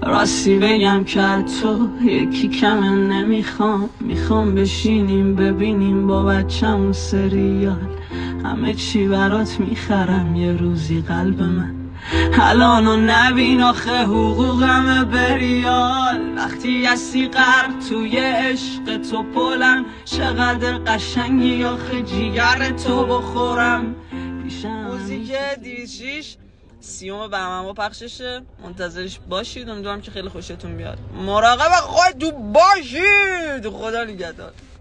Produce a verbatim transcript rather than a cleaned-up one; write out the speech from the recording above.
راستی بگم که تو یکی کمه نمیخوام، میخوام بشینیم ببینیم با بچم سریال، همه چی برات میخرم یه روزی قلب من، الانو نبین آخه حقوقم بریال، وقتی هستی غرق توی عشق تو پلم، چقدر قشنگی آخه جیگر تو بخورم. موزیک دیویشیش سیوم بهمن با پخششه، منتظرش باشید، امیدوارم که خیلی خوشتون بیاد. مراقب خودتون باشید. خدا نگهدار.